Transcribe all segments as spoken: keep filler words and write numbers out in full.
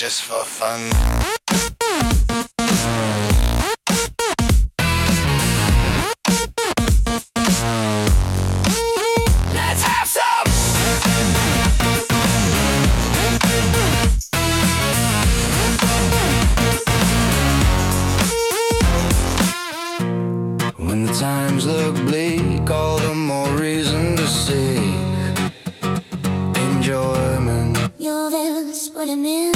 just for fun. Let's have some. When the times look bleak, all the more reason to seek enjoyment. Your veils put him in.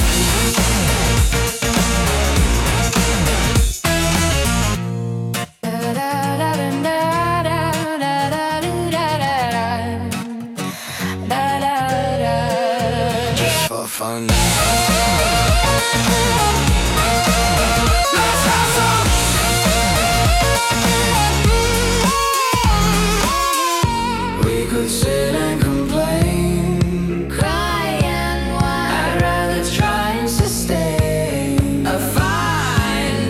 Just for fun. We could sit and complain, Cry and whine. I'd rather try and sustain a fine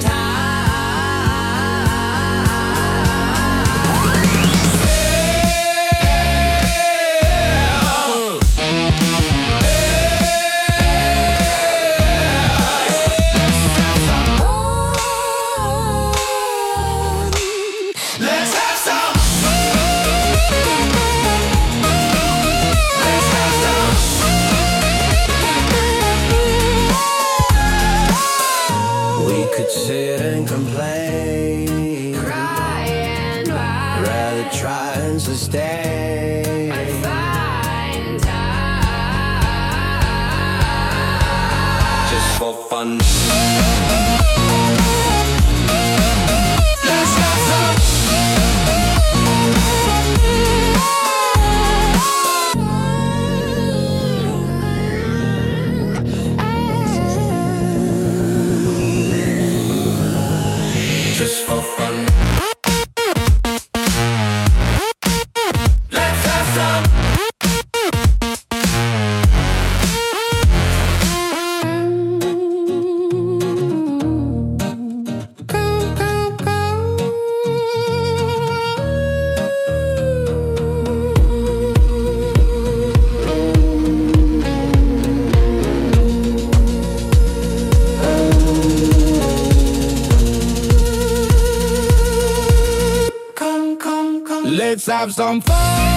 Let's have some. Let's have some. We could sit and complain, Cry and whine. rather try and sustain Fine time. just for fun. Let's have some. Just for fun. Let's have some. Come, come, come. Let's have some fun.